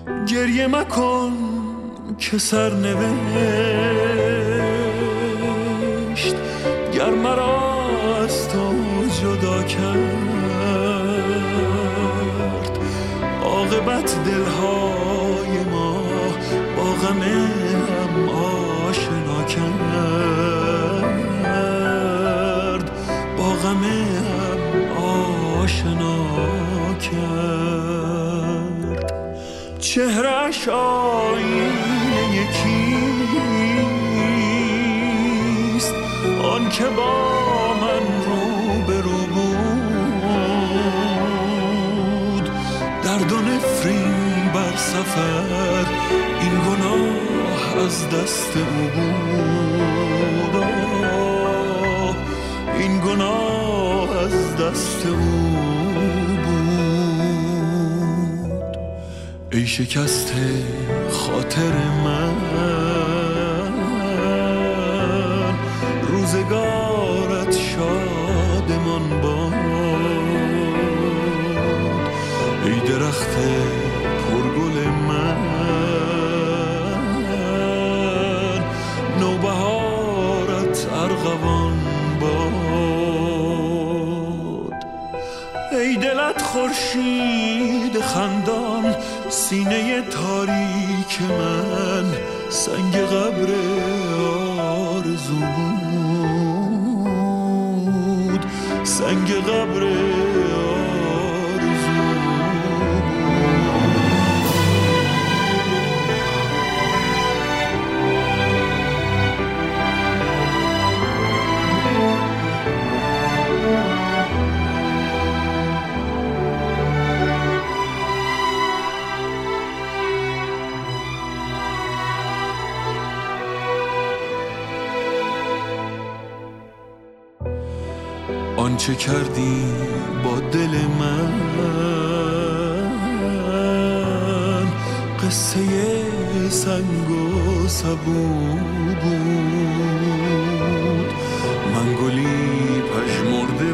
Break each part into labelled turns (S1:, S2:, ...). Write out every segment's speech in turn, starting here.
S1: گریه مکن که سرنوشت گر مرا از تو جدا کرد، عاقبت دلهای ما با غم هم آشنا کرد، با غم هم آشنا کرد. چهره‌اش آینه یکیست، آن که با من روبرو بود. درد و نفرین بر سفر این گناه از دست او بود، این گناه از دست او بود. ای شکسته خاطر من، روزگارت شادمان باد. ای درخت پرگل من، نوبهارت ارغوان باد. ای دلت خورشید خندان، سینه تاریک من سنگ قبر آرزو بود، سنگ قبر آنچه کردی با دل من، قصه سنگ و سبو بود. من گلی پژمرده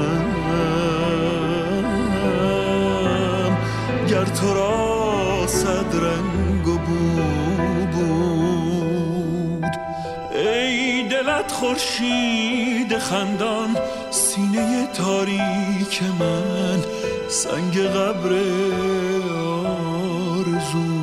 S1: بودم، گر تو را صد رنگ و بو بود. ای دلت خورشید خندان، سینه تاریک من سنگ قبر آرزو